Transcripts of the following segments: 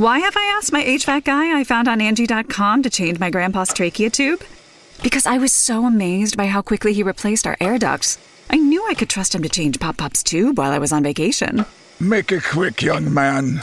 Why have I asked my HVAC guy I found on Angie.com to change my grandpa's trachea tube? Because I was so amazed by how quickly he replaced our air ducts. I knew I could trust him to change Pop-Pop's tube while I was on vacation. Make it quick, young man.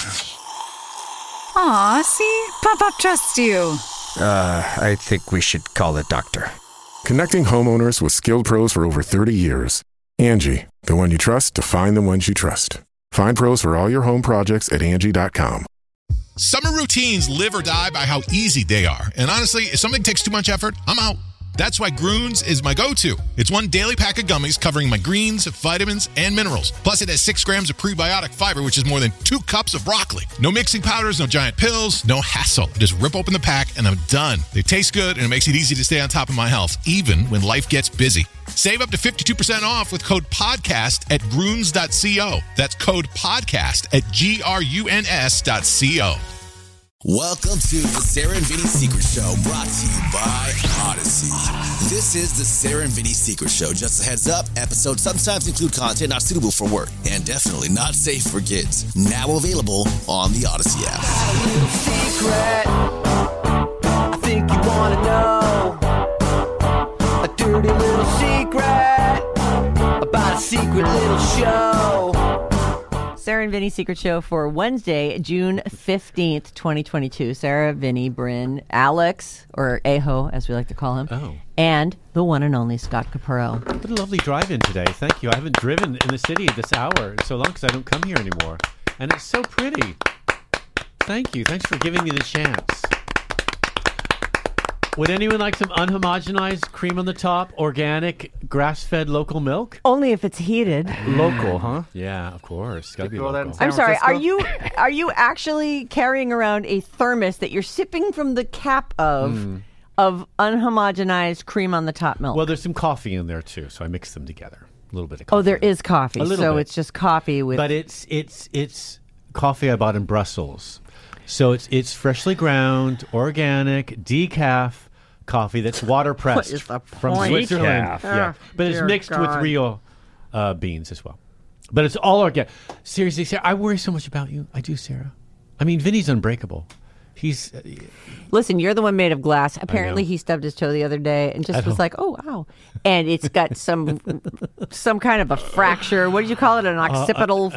Aw, see? Pop-Pop trusts you. I think we should call a doctor. Connecting homeowners with skilled pros for over 30 years. Angie, the one you trust to find the ones you trust. Find pros for all your home projects at Angie.com. Summer routines live or die by how easy they are. And honestly, if something takes too much effort, I'm out. That's why Groones is my go-to. It's one daily pack of gummies covering my greens, vitamins, and minerals. Plus, it has 6 grams of prebiotic fiber, which is more than 2 cups of broccoli. No mixing powders, no giant pills, no hassle. Just rip open the pack, and I'm done. They taste good, and it makes it easy to stay on top of my health, even when life gets busy. Save up to 52% off with code PODCAST at Groones.co. That's code PODCAST at GRUNS.co. Welcome to the Sarah and Vinny Secret Show, brought to you by Odyssey. This is the Sarah and Vinny Secret Show. Just a heads up, episodes sometimes include content not suitable for work and definitely not safe for kids. Now available on the Odyssey app. Secret, I think you want to know a dirty little secret about a secret little show. Sarah and Vinny Secret Show for Wednesday, June 15th, 2022. Sarah, Vinny, Bryn, Alex, or Aho, as we like to call him, and the one and only Scott Capurro. What a lovely drive-in today. Thank you. I haven't driven in the city this hour in so long because I don't come here anymore. And it's so pretty. Thank you. Thanks for giving me the chance. Would anyone like some unhomogenized cream on the top, organic, grass-fed local milk? Only if it's heated. Local, huh? Yeah, of course. Gotta be local. I'm sorry. Are you actually carrying around a thermos that you're sipping from the cap of unhomogenized cream on the top milk? Well, there's some coffee in there too, so I mix them together. A little bit of coffee. Oh, there is coffee. So bit. it's just coffee with. But it's coffee I bought in Brussels, so it's freshly ground, organic, decaf coffee that's water pressed from Switzerland. Yeah, but it's mixed with real beans as well. But it's all organic. Seriously, Sarah, I worry so much about you. I do, Sarah. I mean, Vinny's unbreakable. He's listen. You're the one made of glass. Apparently, he stubbed his toe the other day and just was like, "Oh, wow!" And it's got some kind of a fracture. What did you call it? An occipital.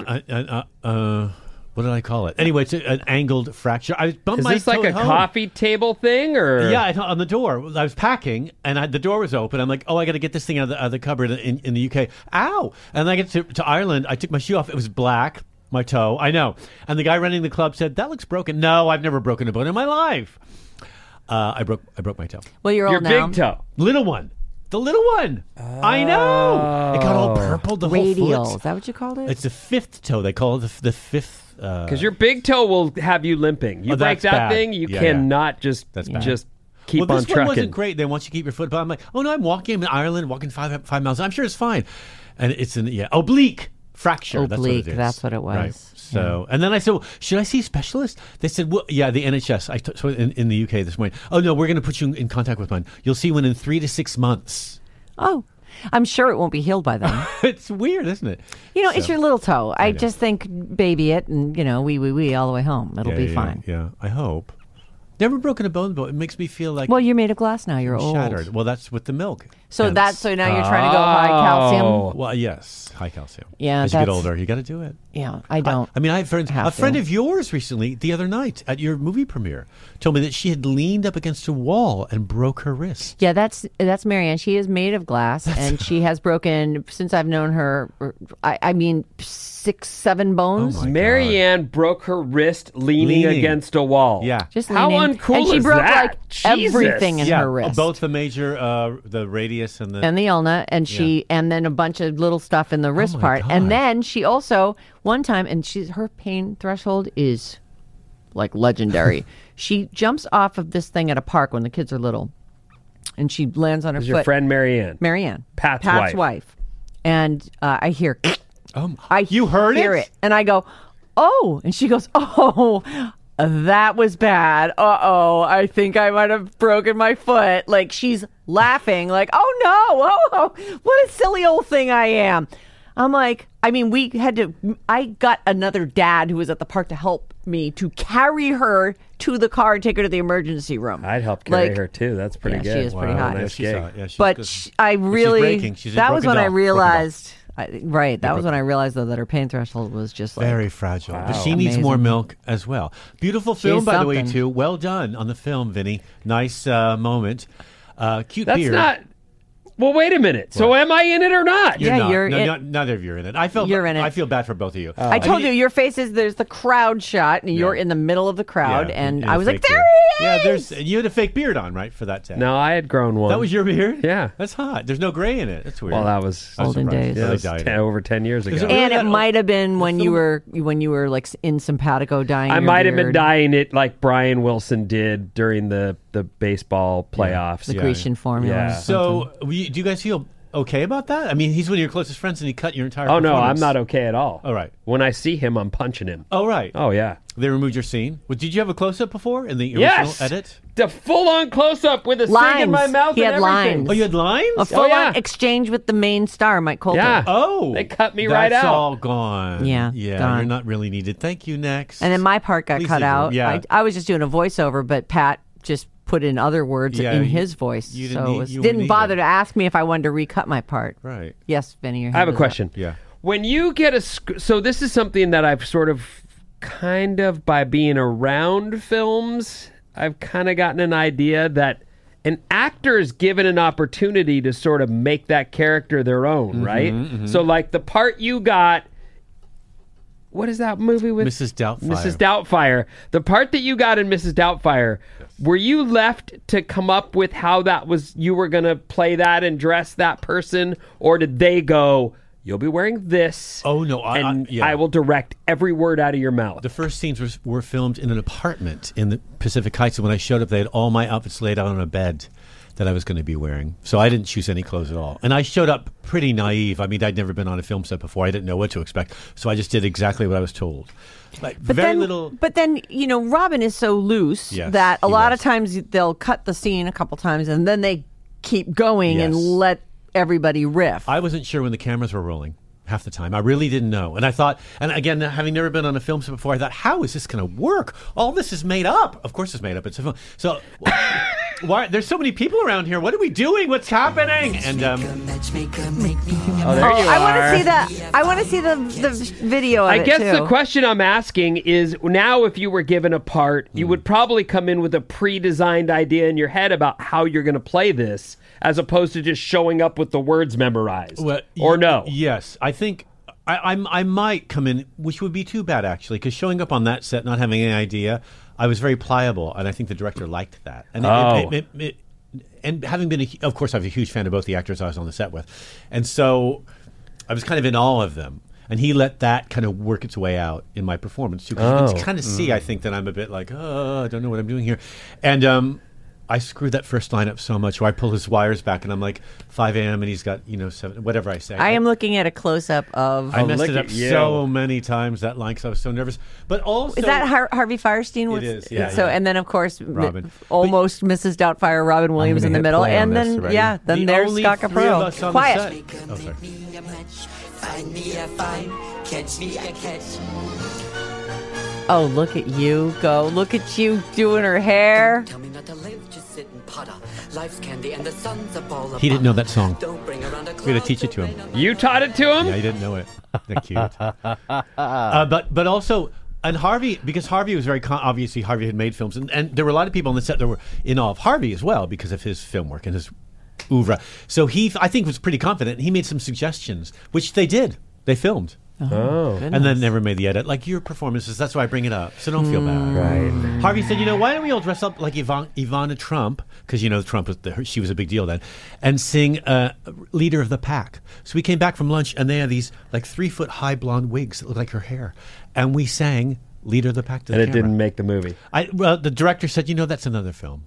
What did I call it? Anyway, it's an angled fracture. I bumped Is my this like toe a at home. coffee table thing, or? Yeah, on the door. I was packing, and the door was open. I'm like, oh, I got to get this thing out of the cupboard in the UK. Ow! And then I get to Ireland. I took my shoe off. It was black, my toe. I know. And the guy running the club said, that looks broken. No, I've never broken a bone in my life. I broke my toe. Well, you're old now. Your big toe. Little one. The little one. I know. It got all purple, the Radial. whole foot. Is that what you called it? It's the fifth toe. They call it the fifth. Because your big toe will have you limping. You break that's that bad. thing, you Yeah, cannot just keep well, on this trucking. one wasn't great. They want you to keep your foot. But I'm like, oh no, I'm walking in Ireland, walking 5 miles. I'm sure it's fine. And it's oblique fracture. Oblique. That's what it was. Right. So, and then I said, well, should I see a specialist? They said, well, yeah, the NHS. So in the UK this morning. Oh no, we're going to put you in contact with one. You'll see one in 3 to 6 months. Oh. I'm sure it won't be healed by then. It's weird, isn't it? It's your little toe. I just think baby it and, wee all the way home. It'll be fine. Yeah, I hope. Never broken a bone, but it makes me feel like... Well, you're made of glass now. You're old. Shattered. Well, that's with the milk. So now you're trying to go high calcium? Well, yes, high calcium. Yeah, as you get older, you got to do it. Yeah, I don't. I have friends. A friend of yours recently, the other night at your movie premiere, told me that she had leaned up against a wall and broke her wrist. Yeah, that's Marianne. She is made of glass, and she has broken, since I've known her, 6, 7 bones. Oh Marianne broke her wrist leaning against a wall. Yeah. Just how leaning. uncool and she is broke that? everything in her wrist. Both the major, the radius and the ulna, and and then a bunch of little stuff in the wrist part. God. And then she also, one time, and her pain threshold is like legendary. She jumps off of this thing at a park when the kids are little, and she lands on her foot. Your friend Marianne. Pat's wife. And I hear, you heard it? And I go, oh, and she goes, oh, that was bad. Uh-oh, I think I might have broken my foot. Like, she's laughing, like, oh no, what a silly old thing I am. I'm like, I mean, I got another dad who was at the park to help me to carry her to the car and take her to the emergency room. I'd help carry her too. That's pretty good. She is pretty hot. Nice gig. But I really, that was when I realized, that was when I realized though that her pain threshold was just like very fragile. Wow. But she needs more milk as well. Beautiful film, She's by the way, something. too. Well done on the film, Vinny. Nice moment. Cute That's beard. not. Well, wait a minute. So am I in it or not? You're not. you're No, neither of you are in it. You're in it. I feel bad for both of you. I told you, your face is, there's the crowd shot, and you're in the middle of the crowd, and I was like, there he is! Yeah, you had a fake beard on, right, for that tag? No, I had grown one. That was your beard? Yeah. That's hot. There's no gray in it. That's weird. Well, that was Olden days. Yeah, So that they was dyed it. over 10 years ago. Is it really And it that might have been when you film? were like in simpatico dyeing. I your might have been beard. dyeing it like Brian Wilson did during the baseball playoffs. The Grecian formula. Yeah. So, do you guys feel okay about that? I mean, he's one of your closest friends, and he cut your entire Oh, no, I'm performance. not okay at all. All right. When I see him, I'm punching him. Oh, right. Oh, yeah. They removed your scene. Well, did you have a close-up before in the original Yes! edit? The full-on close-up with a cig in my Lines. mouth He and had everything. lines. Oh, you had lines? A full-on yeah. exchange with the main star, Mike Coulter. Yeah. Oh. They cut me right That's out. all gone. Yeah, Yeah, gone. you're not really needed. Thank you, next. And then my part got Please cut do. out. Yeah. I was just doing a voiceover, but Pat just put in other words Yeah, in you- his voice. you didn't so need- it was- you wouldn't didn't need bother that. to ask me if I wanted to recut my part. Right. Yes, Vinny, your I have hand a is question. up. Yeah. When you get so this is something that I've sort of kind of by being around films, I've kind of gotten an idea that an actor is given an opportunity to sort of make that character their own, right? So like the part you got, what is that movie with Mrs. Doubtfire. Mrs. Doubtfire. The part that you got in Mrs. Doubtfire, were you left to come up with how that was, you were going to play that and dress that person, or did they go, you'll be wearing this? Oh, no. I will direct every word out of your mouth. The first scenes were filmed in an apartment in the Pacific Heights, and when I showed up, they had all my outfits laid out on a bed that I was going to be wearing. So I didn't choose any clothes at all. And I showed up pretty naive. I mean, I'd never been on a film set before. I didn't know what to expect. So I just did exactly what I was told. Like, But then, you know, Robin is so loose Yes, that a he lot was. of times they'll cut the scene a couple times and then they keep going and Yes. let everybody riff. I wasn't sure when the cameras were rolling half the time. I really didn't know. And I thought, and again, having never been on a film set before, I thought, how is this going to work? All this is made up. Of course it's made up. It's a film. So why there's so many people around here. What are we doing? What's happening? And oh, there you I want are. to see that. I want to see the video of I it, guess too. the question I'm asking is, now if you were given a part, you would probably come in with a pre-designed idea in your head about how you're going to play this, as opposed to just showing up with the words memorized. Or no? Yes, I think I might come in, which would be too bad actually, because showing up on that set, not having any idea, I was very pliable, and I think the director liked that. And and having been, of course, I was a huge fan of both the actors I was on the set with, and so I was kind of in awe of them. And he let that kind of work its way out in my performance too. 'Cause you can kind of see, I think, that I'm a bit like, I don't know what I'm doing here, and I screwed that first line up so much where I pull his wires back and I'm like 5 a.m. and he's got 7, whatever I say. I am looking at a close up of. I messed look it up at you. so many times, that line, because I was so nervous. But also, Is that Harvey Firestein? It is, yeah, So yeah. and then of course Robin. almost Mrs. Doubtfire, Robin Williams I'm in the gonna hit middle, play on and this, then ready? then The there's only Scott 3 of Capurro. us on the Quiet. set. Oh, sorry. Find me a find, catch me a catch. Oh, look at you go! Look at you doing her hair. Tell me not to live, just sit and putter. Life's candy and the sun's a ball of He didn't know that song. Don't bring around a We had to teach it to him. You taught it to him? Yeah, he didn't know it. They're cute. But also, and Harvey, because Harvey was very obviously Harvey had made films, and there were a lot of people on the set that were in awe of Harvey as well because of his film work and his oeuvre. So he, I think, was pretty confident. He made some suggestions, which they did. They filmed. Oh. And then never made the edit. Like your performances, that's why I bring it up. So don't feel bad. Right. Harvey said, why don't we all dress up like Ivana Trump, because Trump was she was a big deal then, and sing Leader of the Pack. So we came back from lunch and they had these like 3-foot high blonde wigs that looked like her hair. And we sang Leader of the Pack to the And it camera. didn't make the movie. Well, the director said, that's another film.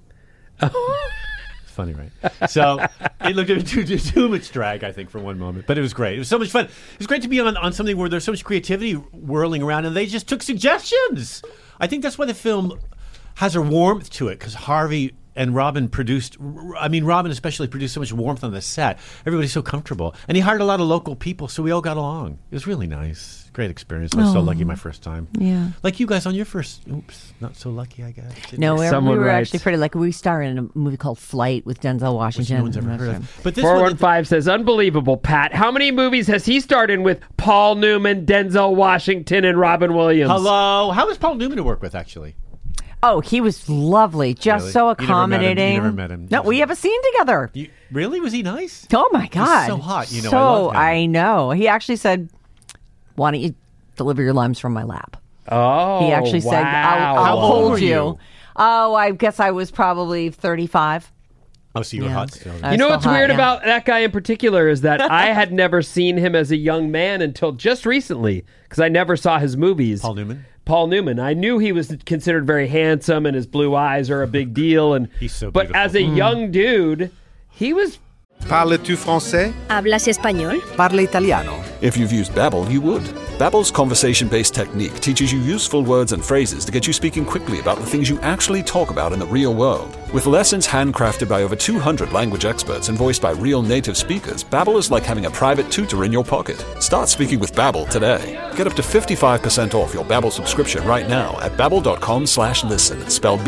Funny, right? So it looked at too much drag, I think, for one moment. But it was great. It was so much fun. It was great to be on something where there's so much creativity whirling around, and they just took suggestions. I think that's why the film has a warmth to it, because Harvey and Robin Robin especially produced so much warmth on the set. Everybody's so comfortable. And he hired a lot of local people, so we all got along. It was really nice. Great experience. I was so lucky my first time. Yeah. Like you guys on your first, not so lucky, I guess. No, we were actually pretty lucky. We starred in a movie called Flight with Denzel Washington. Which no one's ever heard of. But 415 says, unbelievable, Pat. How many movies has he starred in with Paul Newman, Denzel Washington, and Robin Williams? Hello. How was Paul Newman to work with, actually? Oh, he was lovely. Just Really? so accommodating. You never met him. No, we have a scene together. Really? Was he nice? Oh, my God. He's so hot. You know, so, I love him. I know. He actually said, why don't you deliver your limes from my lap? Oh, he actually said, I'll hold you. Oh, I guess I was probably 35. Oh, so you were hot still. You know what's weird about that guy in particular is that I had never seen him as a young man until just recently because I never saw his movies. Paul Newman. I knew he was considered very handsome and his blue eyes are a big deal. And he's so but as a young dude, he was... Parles-tu français? ¿Hablas español? Parla italiano. If you've used Babbel, you would. Babbel's conversation-based technique teaches you useful words and phrases to get you speaking quickly about the things you actually talk about in the real world. With lessons handcrafted by over 200 language experts and voiced by real native speakers, Babbel is like having a private tutor in your pocket. Start speaking with Babbel today. Get up to 55% off your Babbel subscription right now at babbel.com/listen. Spelled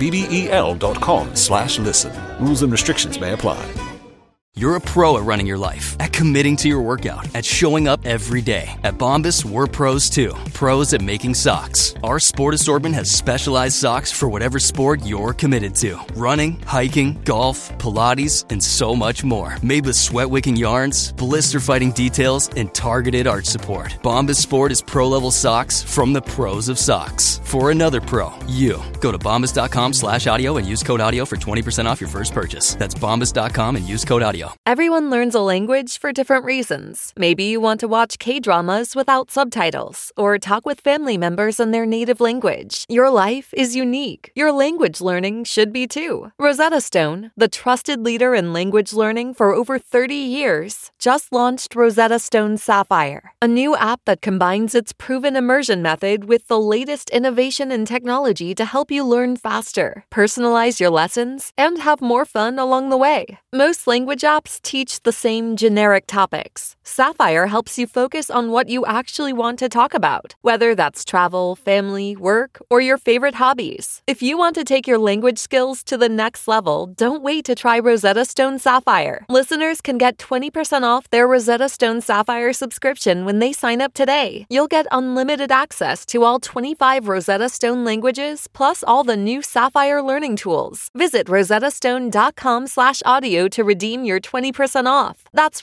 BABBEL.com/listen. Rules and restrictions may apply. You're a pro at running your life, at committing to your workout, at showing up every day. At Bombas, we're pros too. Pros at making socks. Our sport assortment has specialized socks for whatever sport you're committed to. Running, hiking, golf, Pilates, and so much more. Made with sweat-wicking yarns, blister-fighting details, and targeted arch support. Bombas Sport is pro-level socks from the pros of socks. For another pro, you. Go to bombas.com/audio and use code audio for 20% off your first purchase. That's bombas.com and use code audio. Everyone learns a language for different reasons. Maybe you want to watch K-dramas without subtitles or talk with family members in their native language. Your life is unique. Your language learning should be too. Rosetta Stone, the trusted leader in language learning for over 30 years, just launched Rosetta Stone Sapphire, a new app that combines its proven immersion method with the latest innovation in technology to help you learn faster, personalize your lessons, and have more fun along the way. Most language apps teach the same generic topics. Sapphire helps you focus on what you actually want to talk about, whether that's travel, family, work, or your favorite hobbies. If you want to take your language skills to the next level, don't wait to try Rosetta Stone Sapphire. Listeners can get 20% off their Rosetta Stone Sapphire subscription when they sign up today. You'll get unlimited access to all 25 Rosetta Stone languages, plus all the new Sapphire learning tools. Visit rosettastone.com/audio to redeem your 20% off. That's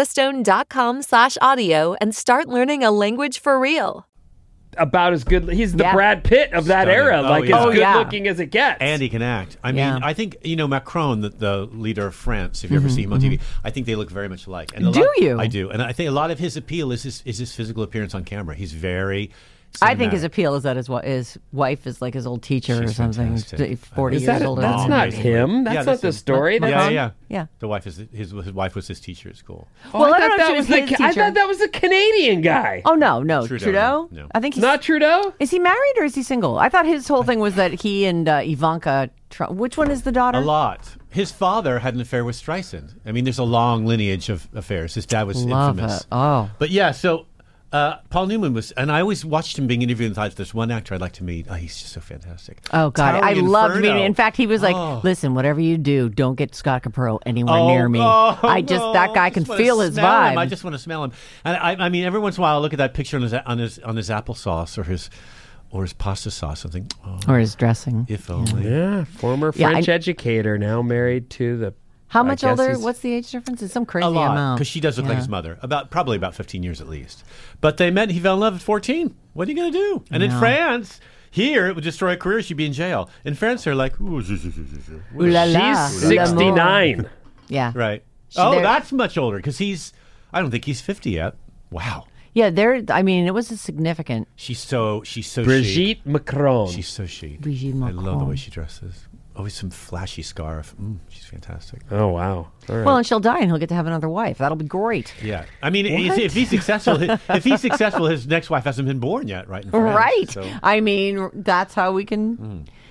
rosettastone.com/audio and start learning a language for real. About as good. He's the Brad Pitt of that era. As good looking as it gets. And he can act. I mean, I think, Macron, the leader of France, if you ever see him on TV, I think they look very much alike. And you? I do. And I think a lot of his appeal is his physical appearance on camera. He's very... I think his appeal is that his wife is like his old teacher or something, fantastic. 40 years older. That's not him. That's not the story. Yeah. Yeah. The wife is his wife was his teacher at school. Well, I thought that was the Canadian guy. Oh no, Trudeau. No. I think he's not Trudeau. Is he married or is he single? I thought his whole thing was that he and Ivanka Trump. Which one is the daughter? A lot. His father had an affair with Streisand. I mean, there's a long lineage of affairs. His dad was infamous. It. Oh, but yeah, so. Paul Newman was, and I always watched him being interviewed and thought, there's one actor I'd like to meet. Oh, he's just so fantastic. Oh, God. I loved meeting him. In fact, he was like, listen, whatever you do, don't get Scott Capurro anywhere near me. That guy can feel his vibe. I just want to smell him. And I mean, every once in a while, I look at that picture on his applesauce or his pasta sauce and think, or his dressing. If only. Yeah, former French educator, now married to the... How much older? What's the age difference? It's some crazy amount. Because she does look like his mother. Probably about 15 years at least. But they met. He fell in love at 14. What are you going to do? And in France, here it would destroy a career. She'd be in jail. In France, they're like, ooh, she's 69. Yeah. Right. That's much older because I don't think he's 50 yet. Wow. Yeah, it was a significant. She's so Brigitte Macron. She's so chic. Brigitte Macron. I love the way she dresses. Always some flashy scarf. She's fantastic. Oh, wow. Right. Well, and she'll die and he'll get to have another wife. That'll be great. Yeah. I mean, if he's successful, his next wife hasn't been born yet, right? Right. So. I mean, that's how we can...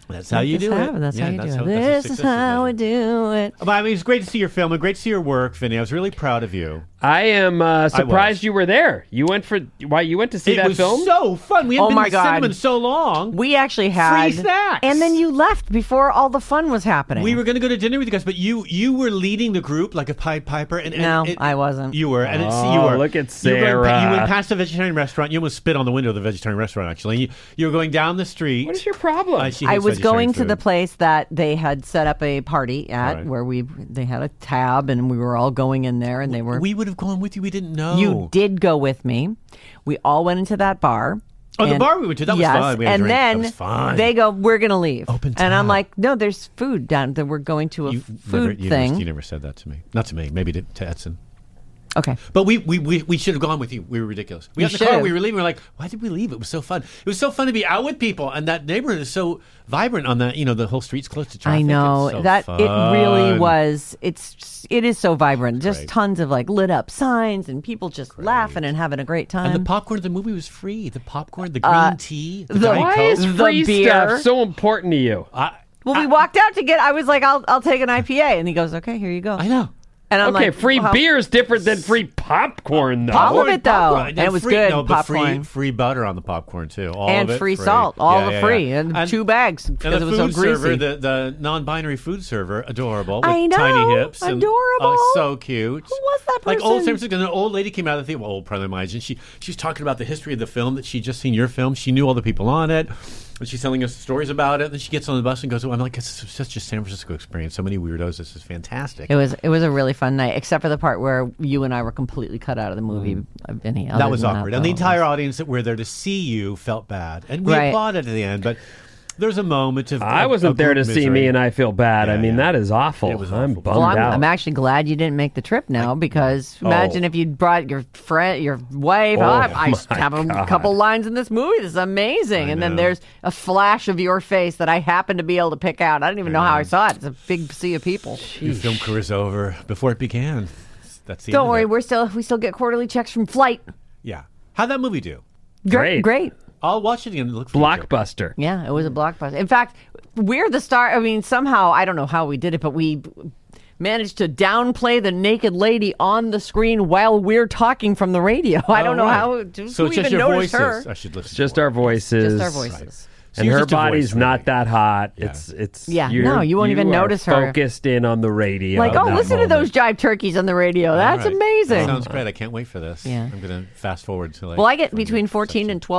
That's how you do it. That's how you do it. This is how we do it. But, I mean, it's great to see your film and great to see your work, Vinny. I was really proud of you. I am surprised you were there. You went to see that film? It was so fun. We haven't been to the cinema in so long. We actually had free snacks. And then you left before all the fun was happening. We were going to go to dinner with you guys, but you were leading the group like a Pied Piper. No, I wasn't. You were. And you were. Look at Sarah. You went past the vegetarian restaurant. You almost spit on the window of the vegetarian restaurant, actually. You were going down the street. What is your problem? I was going to the place that they had set up a party at, where they had a tab, and we were all going in there, and they were. We would have gone with you. We didn't know. You did go with me. We all went into that bar. Oh, the bar we went to. That was fun. We had a drink. Then that was fun. They go, we're going to leave. Open tab. And I'm like, no, there's food down there. We're going to a food thing. You never said that to me. Not to me. Maybe to Edson. Okay. But we should have gone with you. We were ridiculous. We got in the car. We were leaving. We were like, why did we leave? It was so fun. It was so fun to be out with people. And that neighborhood is so vibrant on that. The whole street's close to traffic. I know. It's so it really was. It is so vibrant. Just Great. tons of lit up signs and people just laughing and having a great time. And the popcorn of the movie was free. The popcorn, the green tea, the Diet why Coke. is free stuff so important to you? We walked out to get. I was like, I'll take an IPA, and he goes, okay, here you go. I know. And I'm like, free beer is different than free popcorn, though. All of it, though. Popcorn. And it was good. No, but popcorn. free butter on the popcorn, too. All and of it free salt. All of free. Yeah. And 2 bags because and the it was so food greasy. server, the non-binary food server, adorable. With I know. Tiny hips. And, adorable. So cute. Who was that person? Like old San Francisco. And an old lady came out of the theater, old probably my age, and she was talking about the history of the film, that she'd just seen your film. She knew all the people on it. And she's telling us stories about it. Then she gets on the bus and goes, I'm like, it's such a San Francisco experience. So many weirdos. This is fantastic. It was a really fun night, except for the part where you and I were completely cut out of the movie. Vinny, that was awkward. And the entire audience that were there to see you felt bad. And we applauded at the end, but there's a moment of I wasn't there to see me and I feel bad. Yeah, I mean, that is awful. It was I'm awful. bummed out. I'm actually glad you didn't make the trip now, because imagine if you'd brought your friend, your wife. I have a couple lines in this movie. This is amazing. And then there's a flash of your face that I happen to be able to pick out. I don't even know how I saw it. It's a big sea of people. Your film career is over before it began. That's the Don't end worry, of it. we still get quarterly checks from Flight. Yeah. How'd that movie do? Great. I'll watch it again. Look Blockbuster. Yeah, it was a blockbuster. In fact, we're the star. I mean, somehow, I don't know how we did it, but we managed to downplay the naked lady on the screen while we're talking from the radio. I don't know how. So it's just your voices. Her? I should listen. It's just our voices. Just our voices. Right. And So her you're just a voice, body's really. not that hot. Yeah. It's you won't even notice her. Focused in on the radio. Like, listen to those jive turkeys on the radio. That's All right. amazing. That sounds great. I can't wait for this. Yeah. I'm going to fast forward to Well, I get between $14 and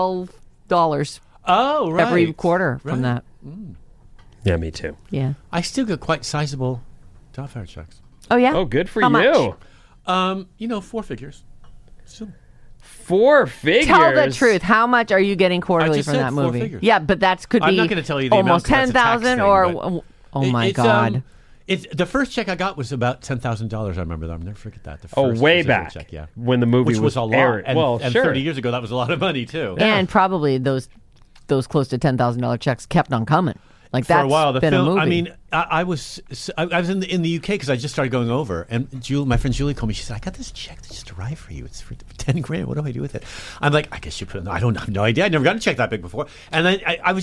$12 every quarter from that. Yeah, me too. Yeah. I still get quite sizable job fair checks. Oh, yeah? Oh, good for How you. much? 4 figures. Still. 4 figures? Tell the truth. How much are you getting quarterly just from said that 4 movie? figures. Yeah, but that could be I'm not going to tell you the almost amount 'cause that's a tax 10,000 thing, or but my God. It's the first check I got was about $10,000. I remember that. I'll never forget that. The first way residual back check, yeah. when the movie Which was a lot. aired. And, Well, and sure. 30 years ago, that was a lot of money too. And probably those close to $10,000 checks kept on coming. Like for that's a while, the been film. a movie. I mean, I was in the UK because I just started going over, and my friend Julie called me. She said, "I got this check that just arrived for you. It's for $10,000. What do I do with it?" I'm like, "I guess you put it." I don't have no idea. I never got a check that big before, and then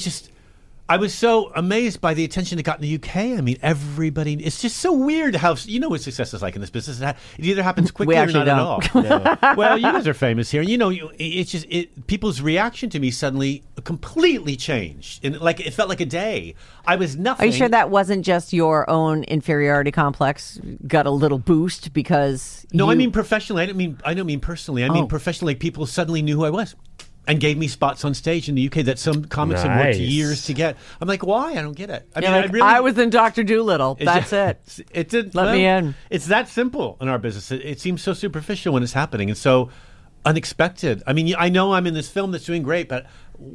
I was so amazed by the attention it got in the UK. I mean, everybody. It's just so weird how what success is like in this business. It either happens quickly or not at all. Well, you guys are famous here, and it's just people's reaction to me suddenly completely changed. And it felt like a day. I was nothing. Are you sure that wasn't just your own inferiority complex got a little boost because? No, I mean professionally. I don't mean personally. I mean professionally. People suddenly knew who I was. And gave me spots on stage in the UK that some comics had worked years to get. I'm like, why? I don't get it. I was in Dr. Dolittle. That's it. Let me in. It's that simple in our business. It seems so superficial when it's happening and so unexpected. I mean, I know I'm in this film that's doing great, but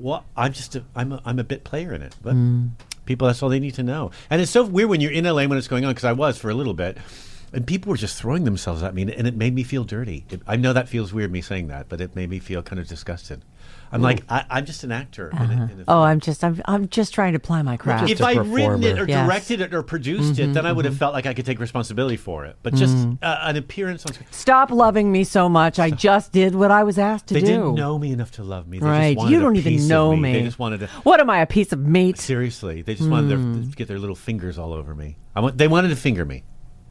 I'm a bit player in it. But people, that's all they need to know. And it's so weird when you're in LA when it's going on, because I was for a little bit. And people were just throwing themselves at me, and it made me feel dirty. I know that feels weird, me saying that, but it made me feel kind of disgusted. I'm like, I'm just an actor. I'm just trying to apply my craft. If I'd written it or directed it or produced it, then I would have felt like I could take responsibility for it. But just an appearance on screen. Stop loving me so much. I just did what I was asked to do. They didn't know me enough to love me. They right. just wanted You don't even know me. They just wanted to. What am I, a piece of meat? Seriously. They just wanted to get their little fingers all over me. They wanted to finger me.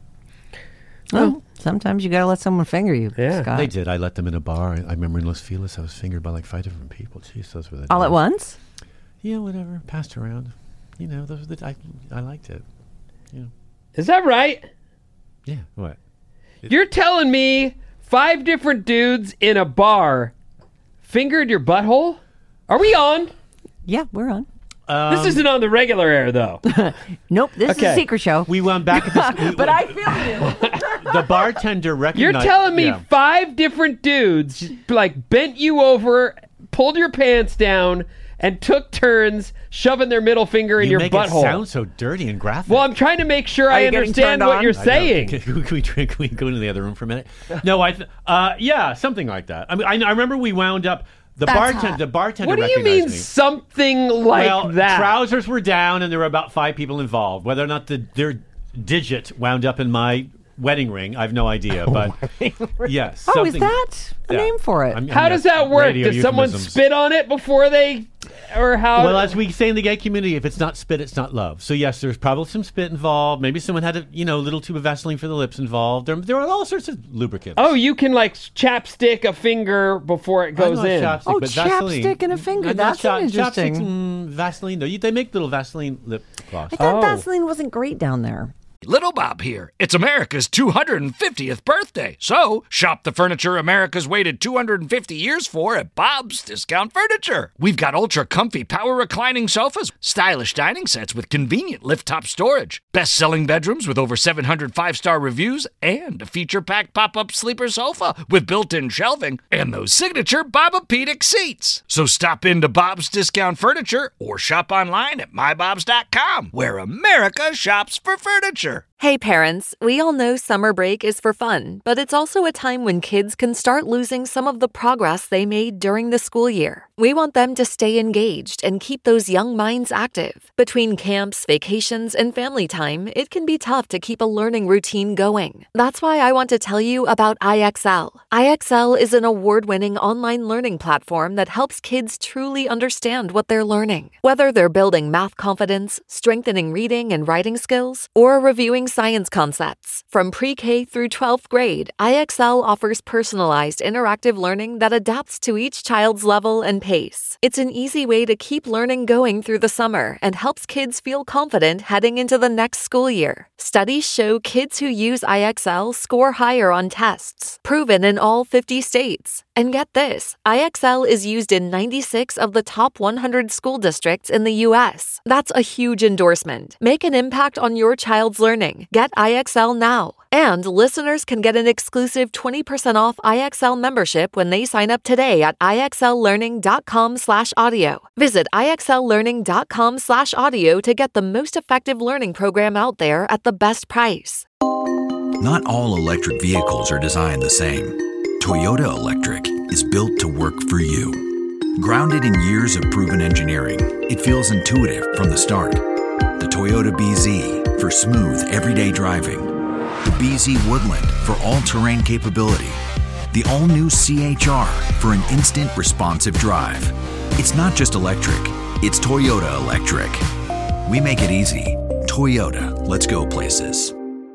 Well, sometimes you got to let someone finger you, Scott. They did. I let them in a bar. I remember in Los Feliz, I was fingered by like 5 different people. Jeez, those were the all days. At once? Yeah, whatever. Passed around. Those were I liked it. Yeah. Is that right? Yeah. What? You're telling me 5 different dudes in a bar fingered your butthole? Are we on? Yeah, we're on. This isn't on the regular air, though. Nope, this is a secret show. We went back at this. But I feel you. The bartender recognized. You're telling me 5 different dudes bent you over, pulled your pants down, and took turns shoving their middle finger in your butthole. It sound so dirty and graphic. Well, I'm trying to make sure I understand what you're saying. Can we go into the other room for a minute? No, yeah, something like that. I mean, I remember we wound up. The bartender What do you mean me. Something like that? Trousers were down and there were about 5 people involved. Whether or not their digit wound up in my wedding ring, I have no idea. But yes. Oh, is that a name for it? How does that work? Did someone spit on it before they... Or how? Well, as we say in the gay community, if it's not spit, it's not love. So yes, there's probably some spit involved. Maybe someone had a little tube of Vaseline for the lips involved. There are all sorts of lubricants. Oh, you can chapstick a finger before it goes in. Chapstick, but chapstick and a finger. That's interesting. Chapsticks and Vaseline, though. They make little Vaseline lip gloss. I thought Vaseline wasn't great down there. Little Bob here. It's America's 250th birthday. So, shop the furniture America's waited 250 years for at Bob's Discount Furniture. We've got ultra comfy power reclining sofas, stylish dining sets with convenient lift-top storage, best-selling bedrooms with over 700 5-star reviews, and a feature-packed pop-up sleeper sofa with built-in shelving, and those signature Bobapedic seats. So stop into Bob's Discount Furniture or shop online at mybobs.com, where America shops for furniture. Hey parents, we all know summer break is for fun, but it's also a time when kids can start losing some of the progress they made during the school year. We want them to stay engaged and keep those young minds active. Between camps, vacations, and family time, it can be tough to keep a learning routine going. That's why I want to tell you about IXL. IXL is an award-winning online learning platform that helps kids truly understand what they're learning. Whether they're building math confidence, strengthening reading and writing skills, or reviewing science concepts. From pre-K through 12th grade, IXL offers personalized interactive learning that adapts to each child's level and pace. It's an easy way to keep learning going through the summer and helps kids feel confident heading into the next school year. Studies show kids who use IXL score higher on tests, proven in all 50 states. And get this, IXL is used in 96 of the top 100 school districts in the U.S. That's a huge endorsement. Make an impact on your child's learning. Get IXL now. And listeners can get an exclusive 20% off IXL membership when they sign up today at IXLlearning.com/audio. Visit IXLlearning.com/audio to get the most effective learning program out there at the best price. Not all electric vehicles are designed the same. Toyota Electric is built to work for you. Grounded in years of proven engineering, it feels intuitive from the start. The Toyota BZ for smooth, everyday driving. The BZ Woodland for all-terrain capability. The all-new CHR for an instant responsive drive. It's not just electric, it's Toyota Electric. We make it easy. Toyota, let's go places.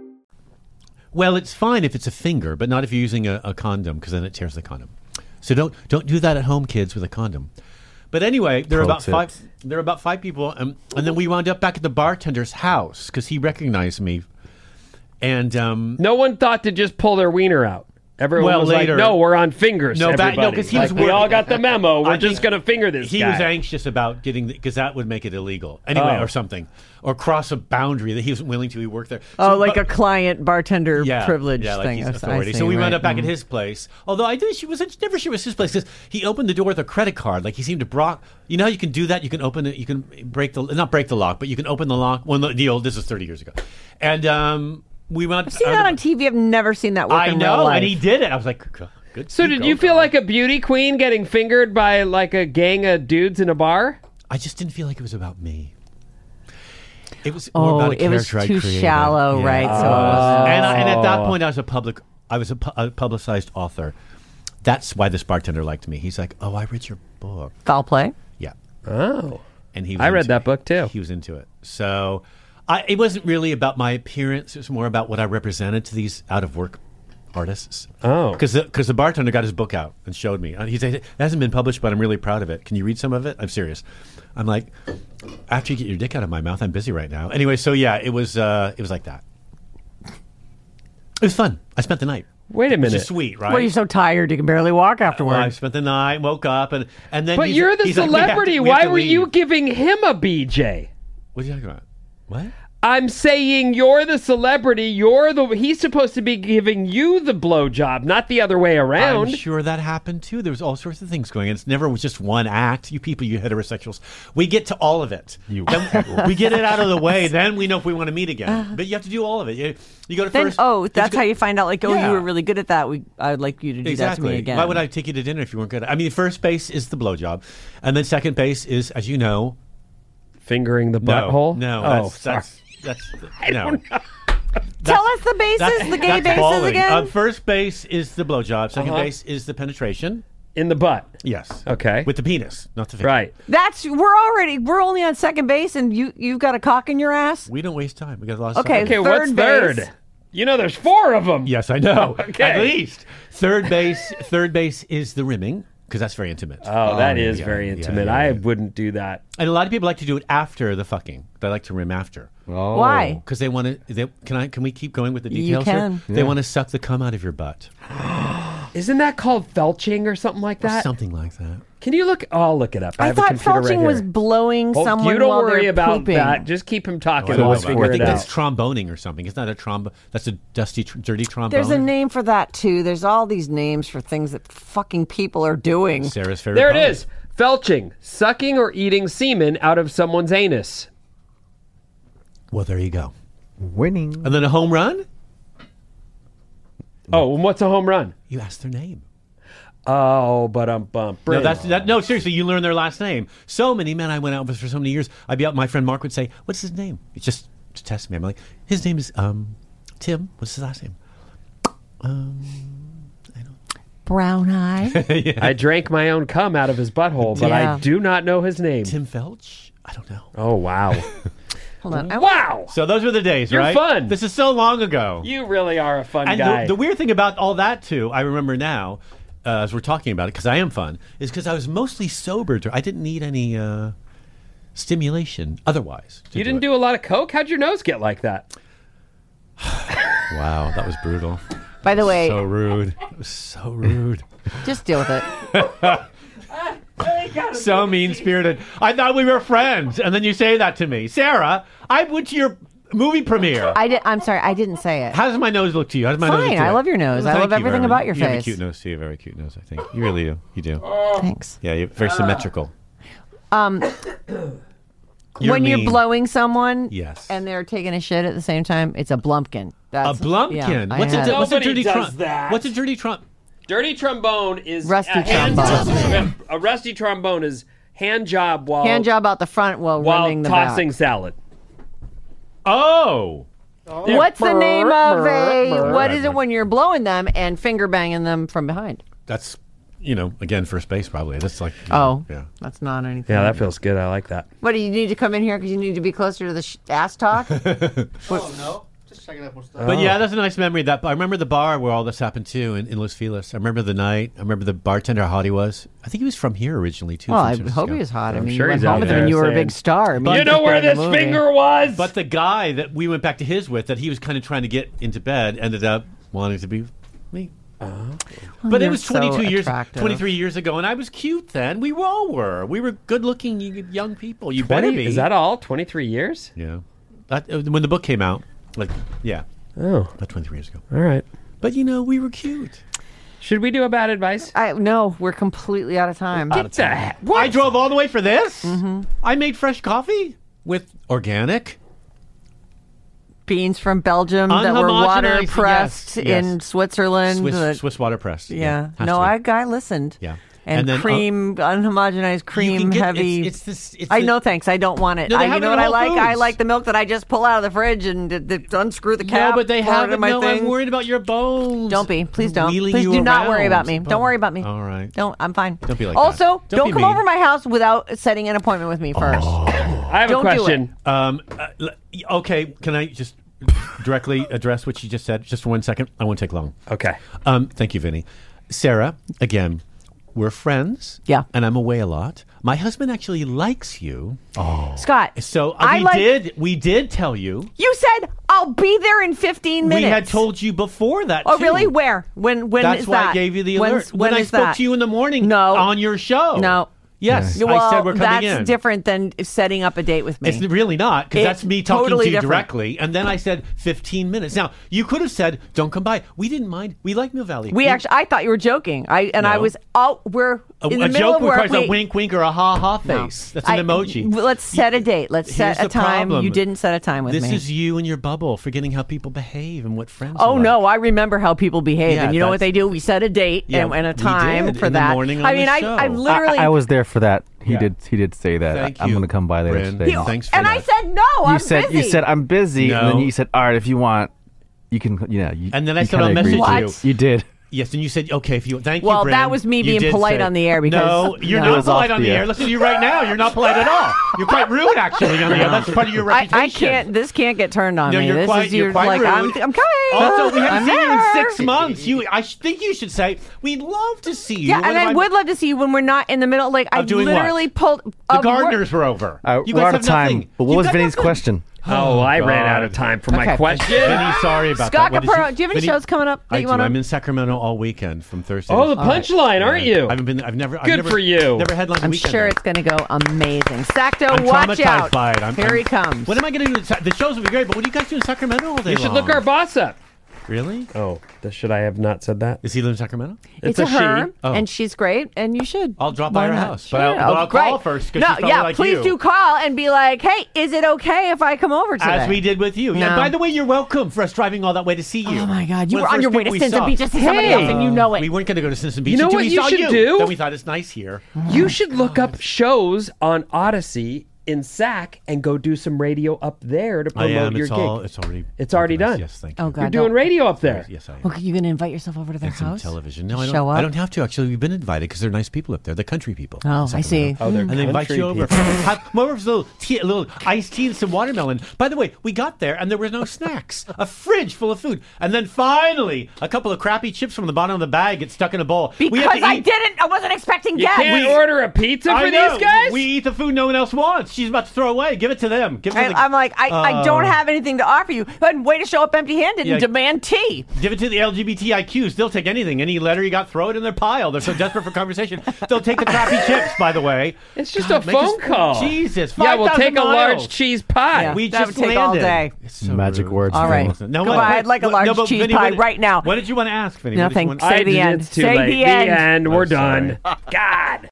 Well, it's fine if it's a finger, but not if you're using a condom, because then it tears the condom. So don't do that at home, kids, with a condom. But anyway, there are about 5 people, and then we wound up back at the bartender's house because he recognized me. And no one thought to just pull their wiener out. Everyone was later, like, "No, we're on fingers." No, because he was. We all got the memo. We're just going to finger this guy. He was anxious about getting because that would make it illegal anyway, or something, or cross a boundary that he wasn't willing to. He worked there. So, a client bartender privilege like thing. He's authority. So we wound up back at his place. Although I did, never sure it was his place because he opened the door with a credit card. Like he seemed to you know how you can do that. You can open it. You can not break the lock, but you can open the lock. Well, this is 30 years ago, and we went. I've seen that on TV. I've never seen that work I in real know, life. and he did it. I was like, good. So did you feel like a beauty queen getting fingered by like a gang of dudes in a bar? I just didn't feel like it was about me. It was more about a it was character I too created. shallow, right? So it was, and at that point, I was a publicized author. That's why this bartender liked me. He's like, "Oh, I read your book." Foul Play. Yeah. Oh. And he. Was I read that book too. He was into it. So, it wasn't really about my appearance. It was more about what I represented to these out of work artists. Oh. Because the bartender got his book out and showed me. He said, it hasn't been published, but I'm really proud of it. Can you read some of it? I'm serious. I'm like, after you get your dick out of my mouth, I'm busy right now. Anyway, so yeah, it was like that. It was fun. I spent the night. Wait a minute. Which is sweet, right? Well, you're so tired you can barely walk afterward. Well, I spent the night, woke up, and then. But you're the celebrity. Why were you giving him a BJ? What are you talking about? What? I'm saying you're the celebrity. He's supposed to be giving you the blowjob, not the other way around. I'm sure that happened too. There was all sorts of things going on. It's never was just one act. You people, you heterosexuals, we get to all of it. We get it out of the way. Then we know if we want to meet again. But you have to do all of it. You go to then, first. That's how you find out. Like, you Yeah. were really good at that. I would like you to do that to me again. Why would I take you to dinner if you weren't good? I mean, first base is the blowjob, and then second base is, as you know, fingering the butthole. No, sorry. That's no. Tell us the bases, the gay bases balling. again. First base is the blowjob. Second base is the penetration in the butt. Yes. Okay. With the penis, not the finger. Right. We're only on second base, and you've got a cock in your ass. We don't waste time. We got a lot of Okay, stuff. Okay, what's third? third? You know, there's 4 of them. Yes, I know. Okay. At least third base is the rimming. Because that's very intimate. Oh, that is very intimate. I wouldn't do that. And a lot of people like to do it after the fucking. They like to rim after. Oh. Why? Because they want to. Can we keep going with the details? You can. Here? They want to suck the cum out of your butt. Isn't that called felching or something like that? Something like that. Can you look? I'll look it up. I have a thought computer felching right was here. blowing someone You don't while worry they're about pooping. that. Just keep him talking. I We'll figure think it that's out. tromboning or something. It's not a trombone. That's a dusty, dirty trombone. There's a name for that too. There's all these names for things that fucking people are doing. Sarah's favorite. There it poet. is. Felching, sucking or eating semen out of someone's anus. Well, there you go. Winning. And then a home run? Oh, and what's a home run? You ask their name. Oh, but bump. No, no, seriously, you learn their last name. So many men I went out with for so many years. I'd be out, my friend Mark would say, "What's his name?" It's just to test me. I'm like, his name is Tim. What's his last name? Brown eye. Yeah. I drank my own cum out of his butthole, but I do not know his name. Tim Felch? I don't know. Oh, wow. Hold on. Wow. So those were the days, You're right? fun. This is so long ago. You really are a fun And guy. the weird thing about all that, too, I remember now, as we're talking about it, because I am fun, is because I was mostly sober. I didn't need any stimulation otherwise. You didn't do a lot of coke? How'd your nose get like that? Wow, that was brutal. By the way, So rude. It was so rude. just deal with it. So mean-spirited. I thought we were friends, and then you say that to me. Sarah, I went to your movie premiere. I'm sorry, I didn't say it. How does my nose look to you? How does my nose look to Fine, you? I love your nose. I Thank love you everything very about much. your You have a face. cute nose, too. Very cute nose, I think. You really do. You do. Thanks. Yeah, you're very symmetrical. When you're blowing someone, Yes. and they're taking a shit at the same time, it's a blumpkin. That's, A blumpkin? Yeah, What's a Nobody dirty does trump? that. What's a dirty trump? Dirty trombone is Rusty a hand trombone. A rusty trombone is hand job while hand job out the front while rimming the tossing back. salad. Oh. What's the name of a? What is it when you're blowing them and finger banging them from behind? That's, again, first base probably. That's like, yeah. That's not anything. Yeah, that feels good. I like that. What do you need to come in here because you need to be closer to the ass talk? No. Just checking out more stuff. But yeah, that's a nice memory. That I remember the bar where all this happened too in Los Feliz. I remember the night. I remember the bartender, how hot he was. I think he was from here originally too. Well, from I San hope Francisco. he was hot. I mean, sure you he's went home out with him there and you were a saying- big star. I mean, You know just where in the this movie. finger was? But the guy that we went back to his with, that he was kind of trying to get into bed, ended up wanting to be me. But it You're was 22 so years, attractive. 23 years ago, and I was cute then. We all were. We were good-looking young people. You 20? better be. Is that all? 23 years? Yeah. When the book came out, yeah. Oh. About 23 years ago. All right. But, we were cute. Should we do a bad advice? No, we're completely out of time. Get the heck. I drove all the way for this? Mm-hmm. I made fresh coffee with organic beans from Belgium that were water Unhomogenized, pressed yes. in Switzerland. Swiss water press. Yeah. Has No, to be. I listened. Yeah. And then, cream, unhomogenized cream, heavy. No, thanks. I don't want it. No, they You have know it what in I Whole like? I Foods. like the milk that I just pull out of the fridge and unscrew the cap. No, but they pour have it in my no, thing. I'm worried about your bones. Don't be. Please don't. Wheeling Please you do not worry around. about me. Don't worry about me. All right. Don't. I'm fine. Don't be like also, that. don't be come mean. over my house without setting an appointment with me first. I have Don't a do question. Okay, can I just directly address what you just said? Just for 1 second. I won't take long. Okay. Thank you, Vinny. Sarah, again, we're friends. Yeah. And I'm away a lot. My husband actually likes you. Oh. Scott. So I we did tell you. You said I'll be there in 15 minutes. We had told you before that. Oh, too. really? Where? When That's is why that? I gave you the alert. When I is spoke that? to you in the morning No. on your show. No. Yes, Well, I said we're coming that's in. different than setting up a date with me. It's really not, because that's me talking totally to you different. directly. And then I said 15 minutes. Now, you could have said, don't come by. We didn't mind. We like Mill Valley. I thought you were joking. I No. was we're in the a middle joke of work. requires a wink, wink, or a ha-ha No. face. That's an emoji. Let's set a date. Let's Here's set a the time. problem. You didn't set a time with This me. is you and your bubble, forgetting how people behave and what friends Oh are like. no, I remember how people behave, Yeah, and you know what that's- they do? We set a date Yeah, and a we time did for in the that. morning on I mean, the I show. literally. I was there for that. He Yeah. did say that. Thank I'm you, going to come by later Bryn. today. Thanks for and that. I said no. I'm busy. You said I'm busy, and then No. you said, all right, if you want, you can. Yeah. And then I you said, I'll kinda message agreed. you. You did. Yes, and you said, okay, if you thank you, Well, Bryn. that was me You being did polite say- on the air because No, you're no. not was polite off on the the air. air. Listen to you right now. You're not polite at all. You're quite rude, actually, on the air. That's part of your reputation. I can't. This can't get turned on No, me. you're This quite, is you're quite like rude. I'm coming. Also, we haven't I'm seen you in there. 6 months. I think you should say, we'd love to see you. Yeah, What and if I would love to see you when we're not in the middle. Like I doing literally what? pulled. The of gardeners were over. You We're guys out have of time. nothing. But what You was got Vinny's nothing. question? Oh, I ran God. out of time for my Okay. question. Vinny, sorry about Scott that. What did Capurro, do you have any Vinny- shows coming up that I you do. want to? I'm in Sacramento all weekend from Thursday. Oh, to the Punchline, aren't you? I haven't been. I've never. Good for you. Never headlined a I'm weekend. sure there. it's going to go amazing. Sacto, I'm watch traumatized out. by it. Here he comes. What am I going to do? The shows will be great, but what do you guys do in Sacramento all day You should long? look our boss up. Really? Oh, should I have not said that? Does he live in Sacramento? It's a a she. her, Oh. and she's great, and you should. I'll drop by Why her not? house, Sure. but I'll great. call first because No, she's probably yeah, like please you. do call and be like, "Hey, is it okay if I come over today?" As we did with you. Yeah. No. By the way, you're welcome for us driving all that way to see you. Oh my God, you One were of the on your first way to people we Stinson saw. Beach to see somebody else, and you know it. We weren't going to go to Stinson Beach. You know until what we you saw should you. do? Then we thought it's nice here. You should look up shows on Odyssey in Sac and go do some radio up there to promote your gig. It's already organized. done. Yes, thank Oh you. God, You're doing don't- radio up there. Yes, I am. Well, you going to invite yourself over to their And some house? television. No, Show up? I don't have to. Actually, we've been invited because they're nice people up there. They're country people. Oh, in I see. Sacramento. Oh, they're And they invite country you over. people. Have more of a little iced tea and some watermelon. By the way, we got there and there was no snacks. A fridge full of food. And then finally, a couple of crappy chips from the bottom of the bag get stuck in a bowl. We have Because to I eat- didn't. I wasn't expecting You guests. can't order a pizza I for know. these guys? We eat the food no one else wants. She's about to throw away. Give it to them. Give it to the, I'm like, I don't have anything to offer you. But way to show up empty-handed Yeah. and demand tea. Give it to the LGBTIQs. They'll take anything. Any letter you got, throw it in their pile. They're so desperate for conversation. They'll take the crappy chips, by the way. It's just God, a make phone us- call. Jesus. Yeah, we'll 5,000 take a miles. large cheese pie. Yeah. We that just would take all landed. day. It's so Magic rude. words. All right. No, Goodbye. I'd like a large but cheese Vinny, pie what- right now. What did you want to ask, Vinny? No, What did you thanks. want- Say the end. It's too Say late. the end. We're I'm sorry. done. God.